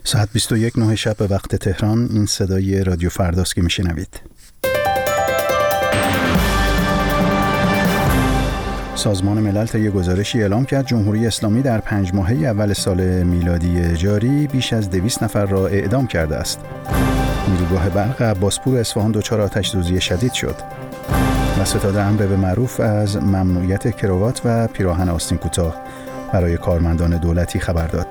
ساعت 21:09 شب به وقت تهران. این صدای رادیو فرداست که میشنوید. سازمان ملل طی گزارشی اعلام کرد جمهوری اسلامی در 5 ماهه اول سال میلادی جاری بیش از 200 نفر را اعدام کرده است. نیروگاه برق عباسپور اصفهان دچار آتش‌سوزی شدید شد و ستاد امر به معروف از ممنوعیت کراوات و پیراهن آستین کوتاه برای کارمندان دولتی خبر داد.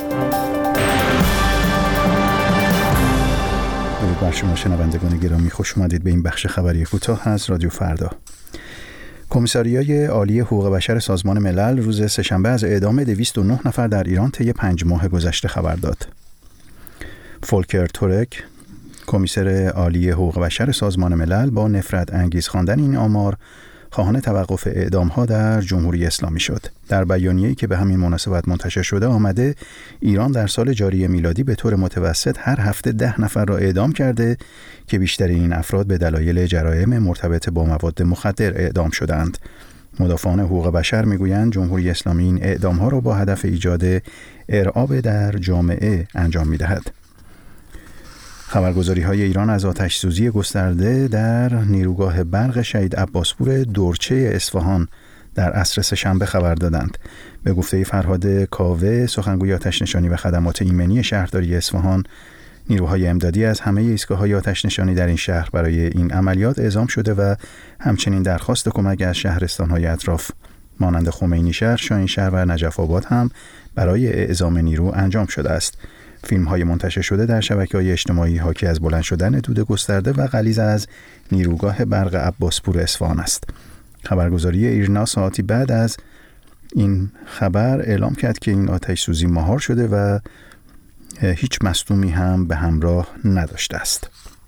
درود بر شما شنوندگان گرامی، خوش اومدید به این بخش خبری کوتاه از رادیو فردا. کمیساریای عالی حقوق بشر سازمان ملل روز سه‌شنبه از اعدام 209 نفر در ایران طی 5 ماه گذشته خبر داد. فولکر تورک، کمیسر عالی حقوق بشر سازمان ملل، با نفرت انگیز خواندن این آمار خواهان توقف اعدام‌ها در جمهوری اسلامی شد. در بیانیه‌ای که به همین مناسبت منتشر شده آمده ایران در سال جاری میلادی به طور متوسط هر هفته 10 نفر را اعدام کرده که بیشتر این افراد به دلایل جرایم مرتبط با مواد مخدر اعدام شدند. مدافعان حقوق بشر میگویند جمهوری اسلامی این اعدام‌ها را با هدف ایجاد ارعاب در جامعه انجام می‌دهد. خبرگزاری‌های ایران از آتش‌سوزی گسترده در نیروگاه برق شهید عباسپور دورچه اصفهان در عصر سه‌شنبه خبر دادند. به گفته فرهاد کاوه، سخنگوی آتش‌نشانی و خدمات ایمنی شهرداری اصفهان، نیروهای امدادی از همه ایستگاه‌های آتش‌نشانی در این شهر برای این عملیات اعزام شده و همچنین درخواست کمک از شهرستان‌های اطراف مانند خمینی شهر، شاهین شهر و نجف آباد هم برای اعزام نیرو انجام شده است. فیلم‌های منتشر شده در شبکه‌های اجتماعی حاکی از بلند شدن دود گسترده و غلیظ از نیروگاه برق عباسپور اصفهان است. خبرگزاری ایرنا ساعتی بعد از این خبر اعلام کرد که این آتش‌سوزی مهار شده و هیچ مصدومی هم به همراه نداشته است.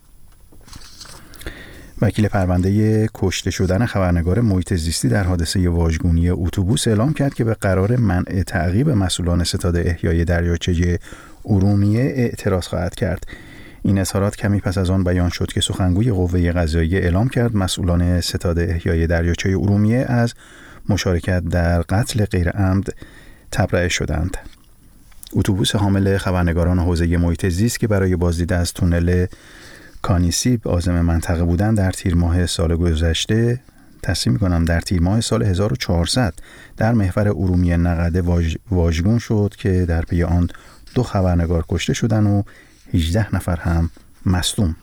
وکیل پرونده کشته شدن خبرنگار محیط زیستی در حادثه واژگونی اتوبوس اعلام کرد که به قرار منع تعقیب مسئولان ستاد احیای دریاچه ارومیه اعتراض خواهد کرد. این اظهارات کمی پس از آن بیان شد که سخنگوی قوه قضاییه اعلام کرد مسئولان ستاد احیای دریاچه ارومیه از مشارکت در قتل غیرعمد تبرئه شدند. اتوبوس حامل خبرنگاران حوزه محیط زیست که برای بازدید از تونل کانیسیب عازم منطقه بودند در تیر ماه سال گذشته در تیر ماه سال 1400 در محور ارومیه نقده واژگون شد که در پی آن 2 خبرنگار کشته شدند و 18 نفر هم مصدوم.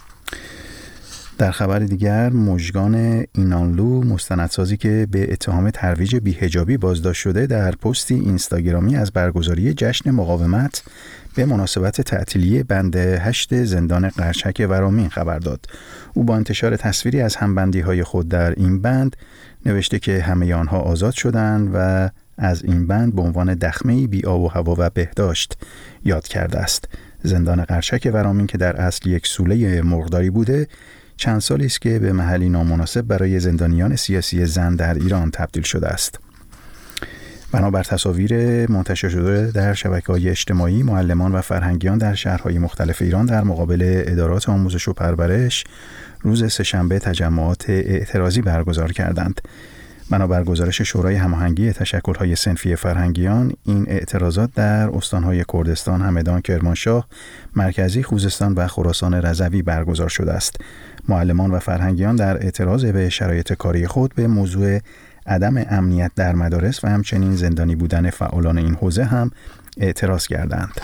در خبر دیگر، مژگان اینانلو، مستندسازی که به اتهام ترویج بی‌حجابی بازداشت شده، در پستی اینستاگرامی از برگزاری جشن مقاومت به مناسبت تعطیلی بند 8 زندان قرچک ورامین خبر داد. او با انتشار تصویری از همبندی‌های خود در این بند نوشته که همه آنها آزاد شدند و از این بند به عنوان دخمه‌ای بی آب و هوا و بهداشت یاد کرده است. زندان قرچک ورامین که در اصل یک سوله مرغداری بوده، چند سالی است که به محلی نامناسب برای زندانیان سیاسی زن در ایران تبدیل شده است. بنابر تصاویر منتشر شده در شبکه‌های اجتماعی، معلمان و فرهنگیان در شهرهای مختلف ایران در مقابل ادارات آموزش و پرورش روز سه‌شنبه تجمعات اعتراضی برگزار کردند. بنابر گزارش شورای هماهنگی تشکل‌های صنفی فرهنگیان، این اعتراضات در استان‌های کردستان، همدان، کرمانشاه، مرکزی، خوزستان و خراسان رضوی برگزار شده است. معلمان و فرهنگیان در اعتراض به شرایط کاری خود به موضوع عدم امنیت در مدارس و همچنین زندانی بودن فعالان این حوزه هم اعتراض کردند.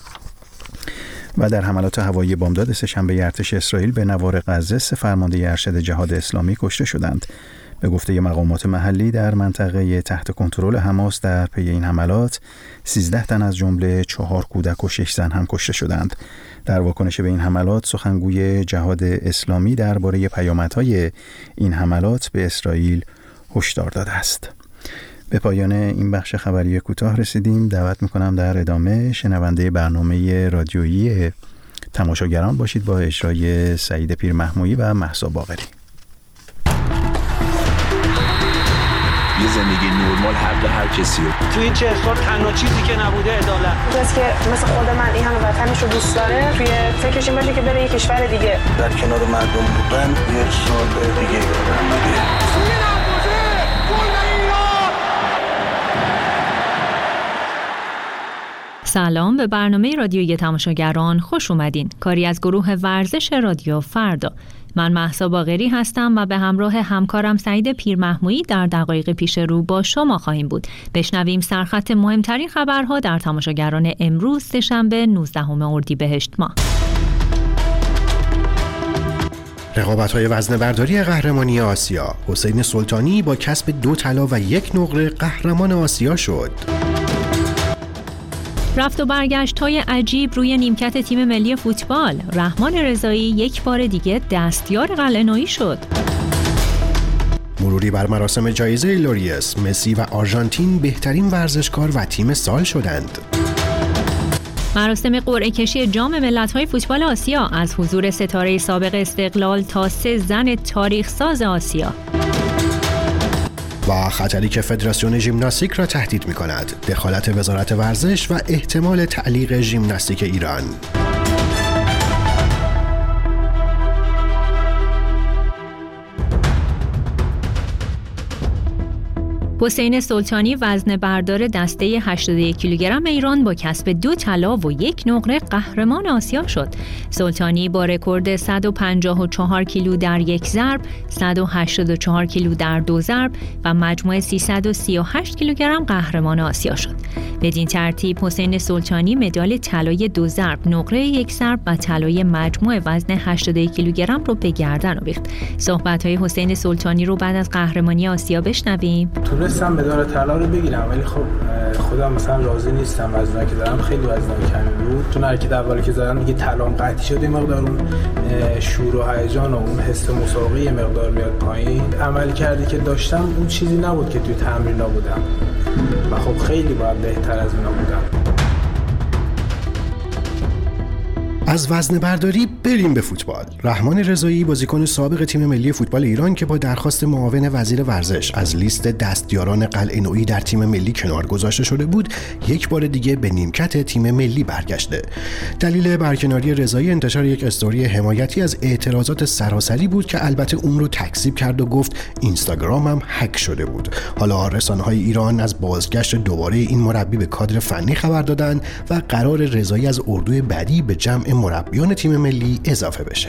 و در حملات هوایی بامداد سه‌شنبه ارتش اسرائیل به نوار غزه 3 فرمانده ارشد جهاد اسلامی کشته شدند. به گفته مقامات محلی در منطقه تحت کنترل حماس در پی این حملات 13 تن از جمله 4 کودک و 6 زن هم کشته شدند. در واکنش به این حملات، سخنگوی جهاد اسلامی درباره پیامدهای این حملات به اسرائیل هشدار داده است. به پایان این بخش خبری کوتاه رسیدیم. دعوت میکنم در ادامه شنونده برنامه رادیویی تماشاگران باشید با اجرای سعید پیرمحمودی و مهسا باقری. یه زندگی نرمال حق هر کسیه. تو این 40 سال تنها چیزی که نبوده عدالت. کسی که مثل خود من این همه وطنش رو دوست داره، توی فکرش این باشه که بره یه کشور دیگه. در کنار مردم بودن یه سال دیگه برمیگه. سلام، به برنامه رادیوی تماشاگران خوش اومدین. کاری از گروه ورزش رادیو فردا. من مهسا باقری هستم و به همراه همکارم سعید پیرمحمودی در دقایق پیش رو با شما خواهیم بود. بشنویم سرخط مهمترین خبرها در تماشاگران امروز سه‌شنبه 19 اردیبهشت ماه. رقابت‌های وزنه‌برداری قهرمانی آسیا، حسین سلطانی با کسب 2 طلا و 1 نقره قهرمان آسیا شد. رفت و برگشت‌های عجیب روی نیمکت تیم ملی فوتبال. رحمان رضایی یک بار دیگه دستیار قلعه‌نویی شد. مروری بر مراسم جایزه لوریس، مسی و آرژانتین بهترین ورزشکار و تیم سال شدند. مراسم قرعه کشی جام ملت‌های فوتبال آسیا، از حضور ستاره سابق استقلال تا 3 زن تاریخ ساز آسیا. و خطری که فدراسیون ژیمناستیک را تهدید می‌کند، دخالت وزارت ورزش و احتمال تعلیق ژیمناستیک ایران. حسین سلطانی وزنه بردار دسته 81 کیلوگرم ایران با کسب 2 طلا و 1 نقره قهرمان آسیا شد. سلطانی با رکورد 154 کیلو در یک ضرب، 184 کیلو در 2 ضرب و مجموع 338 کیلوگرم قهرمان آسیا شد. بدین ترتیب حسین سلطانی مدال طلای 2 ضرب، نقره 1 ضرب و طلای مجموع وزن 81 کیلوگرم رو به گردن آویخت. صحبت‌های حسین سلطانی رو بعد از قهرمانی آسیا بشنویم. تونستم مدال طلا رو بگیرم، ولی خب خودم مثلا راضی نیستم. وزنی که دارم خیلی وزن کمی بود. چون حرکت اولی که زدم دیگه طلام قطعی شد، مقدار اون شور و هیجان و اون حس مسابقه مقدار میاد پایین. عملی کردی که داشتم اون چیزی نبود که توی تمرین بودم و خب خیلی باید بهتر از اونا بودم. از وزنه برداری بریم به فوتبال. رحمان رضایی بازیکن سابق تیم ملی فوتبال ایران که با درخواست معاون وزیر ورزش از لیست دستیاران قلعه‌نویی در تیم ملی کنار گذاشته شده بود، یک بار دیگه به نیمکت تیم ملی برگشته. دلیل برکناری رضایی انتشار یک استوری حمایتی از اعتراضات سراسری بود که البته اون رو تکذیب کرد و گفت اینستاگرامم هک شده بود. حالا رسانه‌های ایران از بازگشت دوباره این مربی به کادر فنی خبر دادن و قرار رضایی از اردوی بعدی به جمع مربیان تیم ملی اضافه بشه.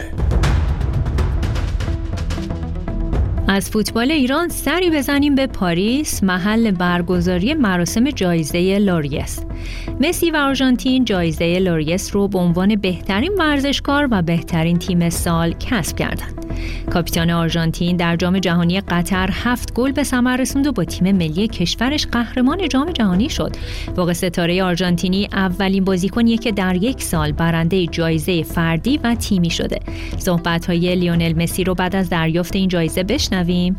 از فوتبال ایران سری بزنیم به پاریس، محل برگزاری مراسم جایزه لوریس. مسی و آرژانتین جایزه لوریس رو به عنوان بهترین ورزشکار و بهترین تیم سال کسب کردند. کاپیتان آرژانتین در جام جهانی قطر 7 گل به ثمر رسوند و با تیم ملی کشورش قهرمان جام جهانی شد. واقع ستاره آرژانتینی اولین بازیکنیه که در 1 سال برنده جایزه فردی و تیمی شده. صحبت‌های لیونل مسی رو بعد از دریافت این جایزه بشنویم.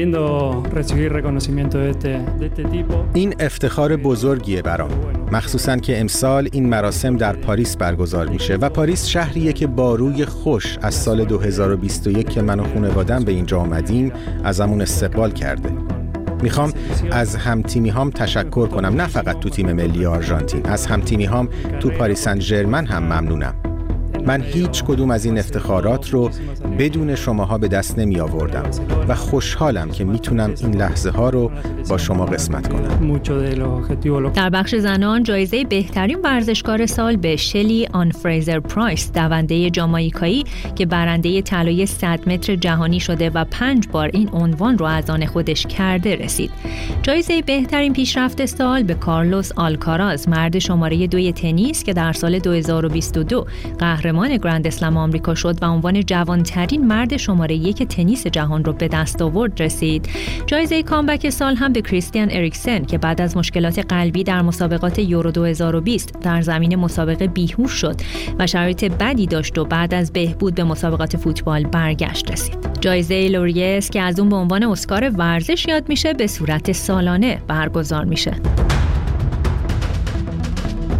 این افتخار بزرگیه برام، مخصوصاً که امسال این مراسم در پاریس برگزار میشه و پاریس شهریه که با روی خوش از سال 2021 که من و خانواده‌ام به اینجا آمدیم ازمون استقبال کرده. میخوام از همتیمی هام تشکر کنم، نه فقط تو تیم ملی آرژانتین، از همتیمی هام تو پاریس سن ژرمن هم ممنونم. من هیچ کدوم از این افتخارات رو بدون شماها به دست نمی آوردم و خوشحالم که میتونم این لحظه ها رو با شما قسمت کنم. در بخش زنان جایزه بهترین ورزشکار سال به شلی آن فریزر پرایس، دونده جامائیکایی که برنده طلای 100 متر جهانی شده و 5 بار این عنوان رو از آن خودش کرده رسید. جایزه بهترین پیشرفت سال به کارلوس آلکاراز، مرد شماره 2 تنیس که در سال 2022 قهرمان گرند اسلم آمریکا شد و عنوان جوانترین مرد شماره 1 تنیس جهان رو به دست آورد رسید. جایزه کامبک سال هم به کریستیان اریکسن که بعد از مشکلات قلبی در مسابقات یورو 2020 در زمین مسابقه بیهوش شد و شرایط بدی داشت و بعد از بهبود به مسابقات فوتبال برگشت رسید. جایزه لوریس که از اون به عنوان اسکار ورزش یاد میشه به صورت سالانه برگزار میشه.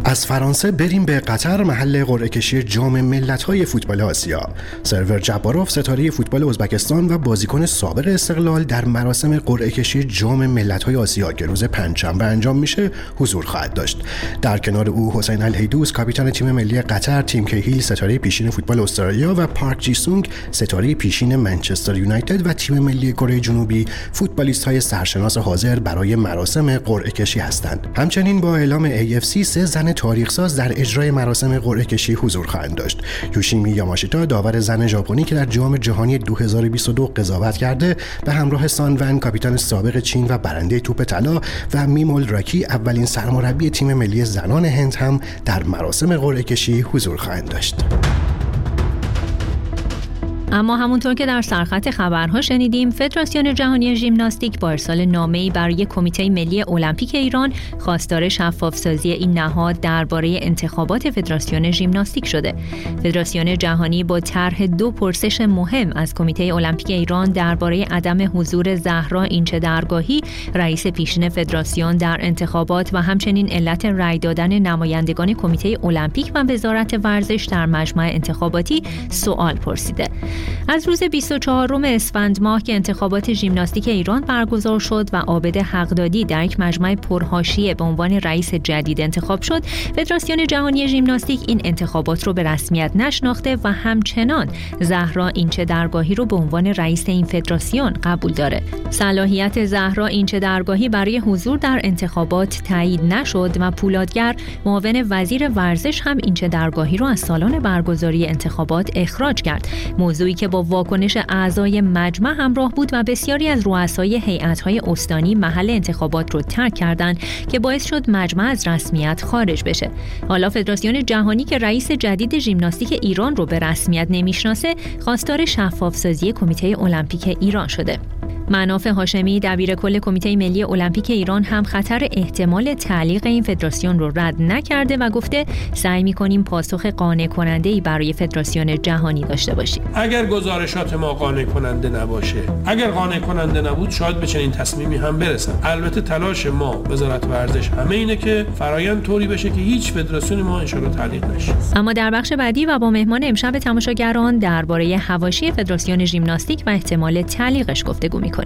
از فرانسه بریم به قطر، محل قرعه کشی جام ملت‌های فوتبال آسیا. سرور جباروف ستاره فوتبال ازبکستان و بازیکن سابق استقلال در مراسم قرعه کشی جام ملت‌های آسیا که روز پنجشنبه انجام میشه حضور خواهد داشت. در کنار او حسین الهیدوس کاپیتان تیم ملی قطر، تیم کیهیل ستاره پیشین فوتبال استرالیا و پارک جی سونگ ستاره پیشین منچستر یونایتد و تیم ملی کره جنوبی فوتبالیست‌های سرشناس حاضر برای مراسم قرعه کشی هستند. همچنین با اعلام AFC 3 زن تاریخ‌ساز در اجرای مراسم قرعه کشی حضور خواهند داشت. یوشیمی یاماشیتا داور زن ژاپنی که در جام جهانی 2022 قضاوت کرده به همراه سان ون کاپیتان سابق چین و برنده توپ طلا و میمول راکی اولین سرمربی تیم ملی زنان هند هم در مراسم قرعه کشی حضور خواهند داشت. اما همونطور که در سرخط خبرها شنیدیم، فدراسیون جهانی ژیمناستیک با ارسال نامه‌ای برای کمیته ملی المپیک ایران خواستار شفاف‌سازی این نهاد درباره انتخابات فدراسیون ژیمناستیک شده. فدراسیون جهانی با طرح 2 پرسش مهم از کمیته المپیک ایران درباره عدم حضور زهرا اینچه درگاهی، رئیس پیشین فدراسیون در انتخابات و همچنین علت رأی دادن نمایندگان کمیته المپیک و وزارت ورزش در مجمع انتخاباتی سوال پرسیده. از روز 24 اسفند ماه که انتخابات ژیمناستیک ایران برگزار شد و عابد حقدادی در یک مجمع پرحاشیه به عنوان رئیس جدید انتخاب شد، فدراسیون جهانی ژیمناستیک این انتخابات رو به رسمیت نشناخته و همچنان زهرا اینچه درگاهی رو به عنوان رئیس این فدراسیون قبول داره. صلاحیت زهرا اینچه درگاهی برای حضور در انتخابات تایید نشد و پولادگر معاون وزیر ورزش هم اینچه درگاهی رو از سالن برگزاری انتخابات اخراج کرد. موضوعی که با واکنش اعضای مجمع همراه بود و بسیاری از رؤسای هیئت‌های استانی محل انتخابات رو ترک کردند که باعث شد مجمع از رسمیت خارج بشه. حالا فدراسیون جهانی که رئیس جدید ژیمناستیک ایران رو به رسمیت نمیشناسه، خواستار شفاف‌سازی کمیته المپیک ایران شده. مناف هاشمی دبیر کل کمیته ملی المپیک ایران هم خطر احتمال تعلیق این فدراسیون رو رد نکرده و گفته سعی می‌کنیم پاسخ قانع کننده‌ای برای فدراسیون جهانی داشته باشیم. اگر گزارشات ما قانع کننده نباشه، اگر قانع کننده نبود، شاید به چنین تصمیمی هم برسن. البته تلاش ما وزارت ورزش همه اینه که فرآیند طوری بشه که هیچ فدراسیونی ما ان شاءالله تعلیق نشه. اما در بخش بعدی و با مهمان امشب تماشاگران درباره حواشی فدراسیون ژیمناستیک و احتمال تعلیقش گفتگو می‌کنیم.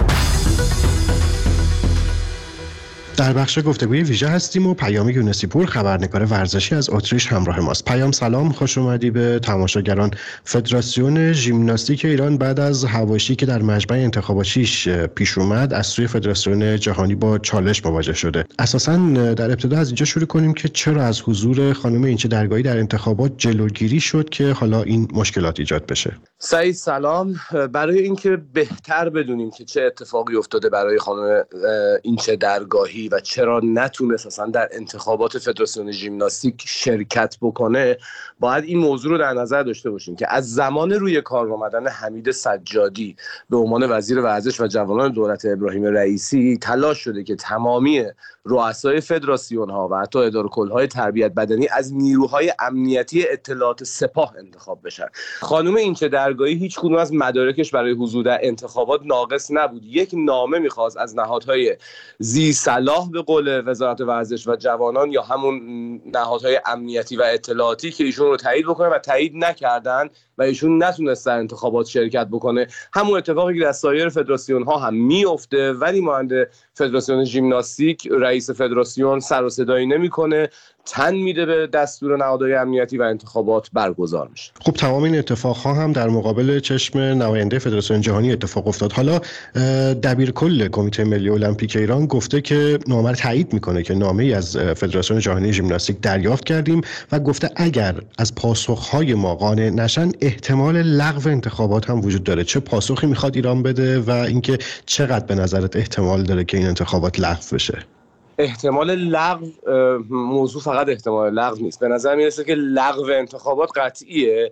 در بخش گفتگوی ویژه هستیم و پیام یونسی پور خبرنگار ورزشی از اتریش همراه ماست. پیام سلام، خوش اومدی به تماشاگران. فدراسیون ژیمناستیک ایران بعد از حواشی که در مجمع انتخاباتیش پیش اومد از سوی فدراسیون جهانی با چالش مواجه شده. اساساً در ابتدا از اینجا شروع کنیم که چرا از حضور خانم اینچه درگاهی در انتخابات جلوگیری شد که حالا این مشکلات ایجاد بشه؟ سعید سلام. برای اینکه بهتر بدونیم که چه اتفاقی افتاده برای خانم اینچه درگاهی و چرا نتونست اصلا در انتخابات فدراسیون ژیمناستیک شرکت بکنه، باید این موضوع رو در نظر داشته باشیم که از زمان روی کار آمدن حمید سجادی به عنوان وزیر ورزش و جوانان دولت ابراهیم رئیسی تلاش شده که تمامی رؤسای فدراسیون ها و حتی اداره کل‌های تربیت بدنی از نیروهای امنیتی اطلاعات سپاه انتخاب بشن. خانم اینچه درگاهی هیچ کدوم از مدارکش برای حضور در انتخابات ناقص نبود. یک نامه می‌خواست از نهادهای ذی صلاح به قول وزارت ورزش و جوانان یا همون نهادهای امنیتی و اطلاعاتی که ایشون رو تایید بکنه و تایید نکردن و ایشون نتونست در انتخابات شرکت بکنه. همون اتفاقی که در سایر فدراسیون ها هم میفته، ولی مانند فدراسیون ژیمناستیک رئیس فدراسیون سر و صدایی نمیکنه، تن میده به دستور نهادهای امنیتی و انتخابات برگزار میشه. خب تمام این اتفاقها هم در مقابل چشم نماینده فدراسیون جهانی اتفاق افتاد. حالا دبیر کل کمیته ملی المپیک ایران گفته که نامه تایید میکنه که نامه‌ای از فدراسیون جهانی ژیمناستیک دریافت کردیم و گفته اگر از پاسخهای ما قانع نشن احتمال لغو انتخابات هم وجود داره. چه پاسخی میخواد ایران بده و اینکه چقدر به نظرت احتمال داره که این انتخابات لغو بشه؟ احتمال لغو، موضوع فقط احتمال لغو نیست. به نظر میرسه که لغو انتخابات قطعیه،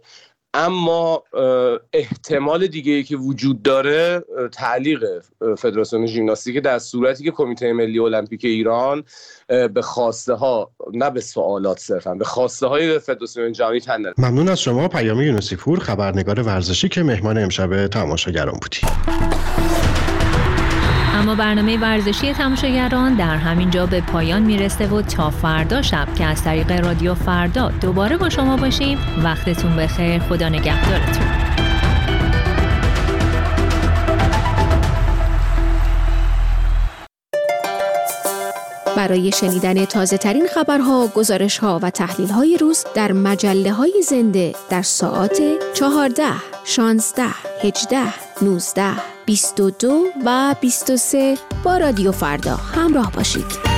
اما احتمال دیگه‌ای که وجود داره تعلیق فدراسیون ژیمناستیک در صورتی که کمیته ملی المپیک ایران به خواسته ها، نه به سوالات صرفا، به خواسته های فدراسیون جهانی تن نده. ممنون از شما پیام یونسی پور خبرنگار ورزشی که مهمان امشب تماشاگران بودی. اما اما برنامه ورزشی تماشاگران در همین جا به پایان میرسه و تا فردا شب که از طریق رادیو فردا دوباره با شما باشیم. وقتتون بخیر، خدا نگهدارتون. برای شنیدن تازه ترین خبرها، گزارش‌ها و تحلیل‌های روز در مجله‌های زنده در ساعات 14، 16، 18، 19، 22 و 23 با رادیو فردا همراه باشید.